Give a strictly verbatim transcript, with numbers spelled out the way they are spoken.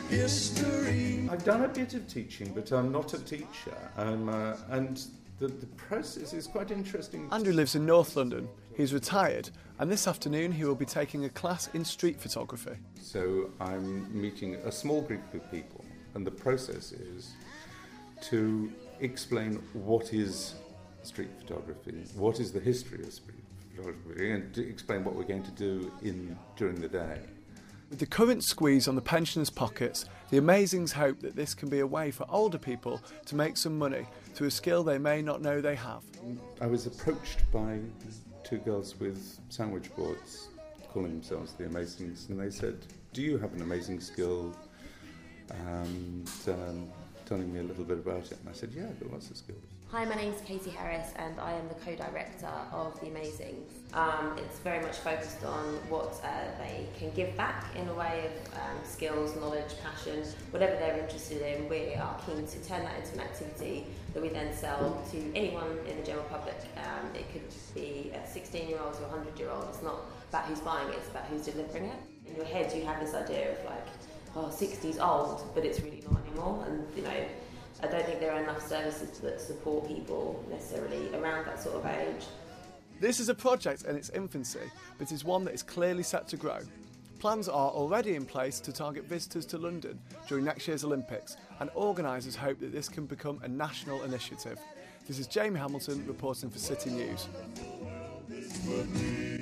history. I've done a bit of teaching, but I'm not a teacher, um, uh, and the, the process is quite interesting. Andrew lives in North London. He's retired, and this afternoon he will be taking a class in street photography. So I'm meeting a small group of people, and the process is to explain what is street photography, what is the history of street photography, and to explain what we're going to do in during the day. With the current squeeze on the pensioners' pockets, the Amazings hope that this can be a way for older people to make some money through a skill they may not know they have. I was approached by two girls with sandwich boards calling themselves the Amazings, and they said, "Do you have an amazing skill?" And um, telling me a little bit about it, and I said, "Yeah, I've got lots of skills." Hi, my name's Katie Harris and I am the co-director of The Amazings. Um, it's very much focused on what uh, they can give back in a way of um, skills, knowledge, passion, whatever they're interested in. We are keen to turn that into an activity that we then sell to anyone in the general public. Um, it could be a sixteen-year-old to a hundred-year-old. It's not about who's buying it, it's about who's delivering it. In your head you have this idea of like, oh, sixty's old, but it's really not anymore. And you know, I don't think there are enough services that support people necessarily around that sort of age. This is a project in its infancy, but is one that is clearly set to grow. Plans are already in place to target visitors to London during next year's Olympics, and organisers hope that this can become a national initiative. This is Jamie Hamilton reporting for City News.